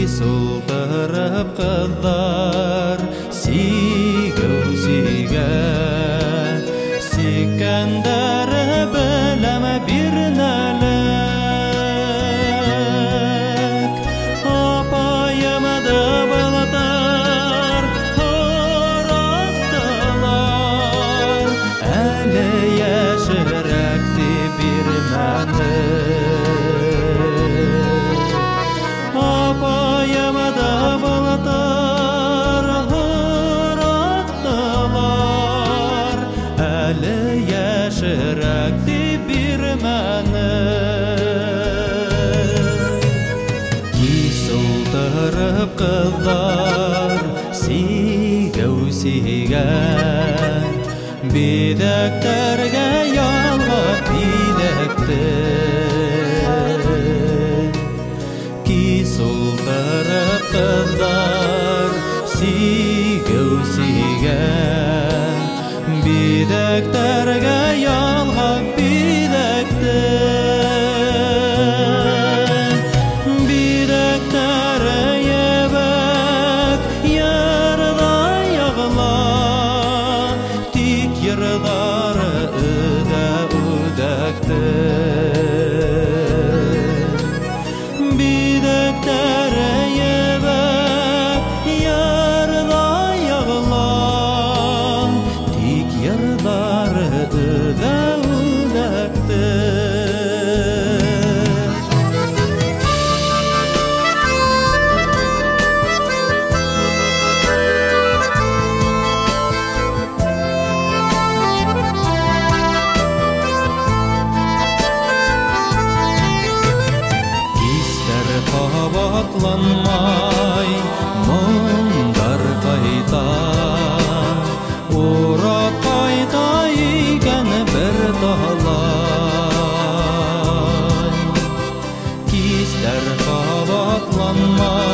Султырып кызлар сигәү-сигән, сиккәндәре беләм бирнәлек. Апаем да былтыр һораттылар, әле яшерәк дип бирмәде. Яшерәк дип бирмәне. Султырып кызлар сигәү-сигән, бидәктәргә ялгап бидәкте. Султырып кызлар сигәү-сигән, бидәктәргә ялгап бидәкте. Бидәктәре ебәк ярда ягыла, тик йырдары үдәкте. Бидәктәре ебәк ярда ягыла, тик йырдары үдәкте. Кабатланмай мондар кайта, урак кайта икән бер талай. Кистәр кабатланмай